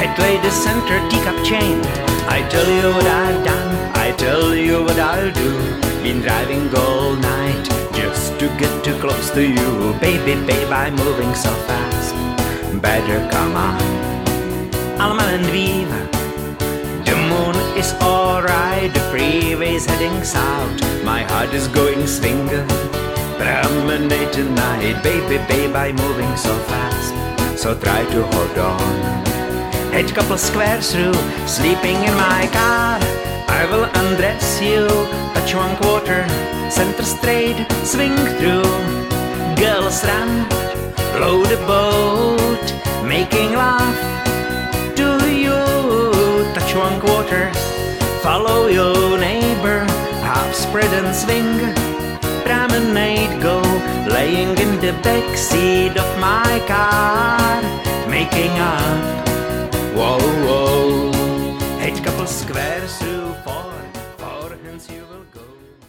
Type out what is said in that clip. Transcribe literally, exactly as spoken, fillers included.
Head lady center teacup chain. I tell you what I've done, I tell you what I'll do. Been driving all night just to get too close to you. Baby, babe, I'm moving so fast, better come on. Alma and Viva. The moon is alright, the freeway's heading south. My heart is going swinger, promenade tonight. Baby, babe, I'm moving so fast, so try to hold on. Head couple squares through, sleeping in my car. I will undress you, touch one quarter, center straight, swing through. Girls run, blow the boat, making love to you. Touch one quarter, follow your neighbor, half spread and swing. Promenade go, laying in the backseat of my car, making up. Whoa, whoa. Eight couple squares through four, four hands you will go.